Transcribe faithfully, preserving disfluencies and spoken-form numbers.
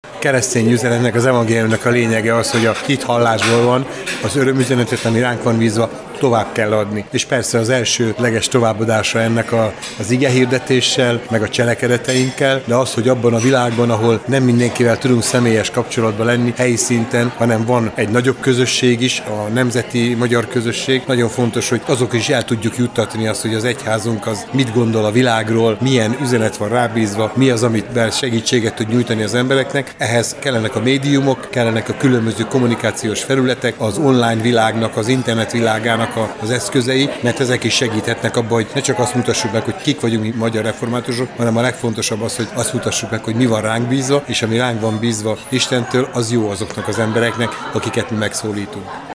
Keresztény üzenetnek, az evangéliumnak a lényege az, hogy a hit hallásból van, az örömüzenetet, ami ránk van bízva, tovább kell adni. És persze az elsőleges továbbadása ennek a, az ige hirdetéssel, meg a cselekedeteinkkel, de az, hogy abban a világban, ahol nem mindenkivel tudunk személyes kapcsolatban lenni, helyi szinten, hanem van egy nagyobb közösség is, a nemzeti magyar közösség, nagyon fontos, hogy azok is el tudjuk juttatni azt, hogy az egyházunk az mit gondol a világról, milyen üzenet van rábízva, mi az, amit segítséget tud nyújtani az embereknek. Ehhez kellenek a médiumok, kellenek a különböző kommunikációs felületek, az online világnak, az internet világának az eszközei, mert ezek is segíthetnek abban, hogy ne csak azt mutassuk meg, hogy kik vagyunk mi magyar reformátusok, hanem a legfontosabb az, hogy azt mutassuk meg, hogy mi van ránk bízva, és ami ránk van bízva Istentől, az jó azoknak az embereknek, akiket mi megszólítunk.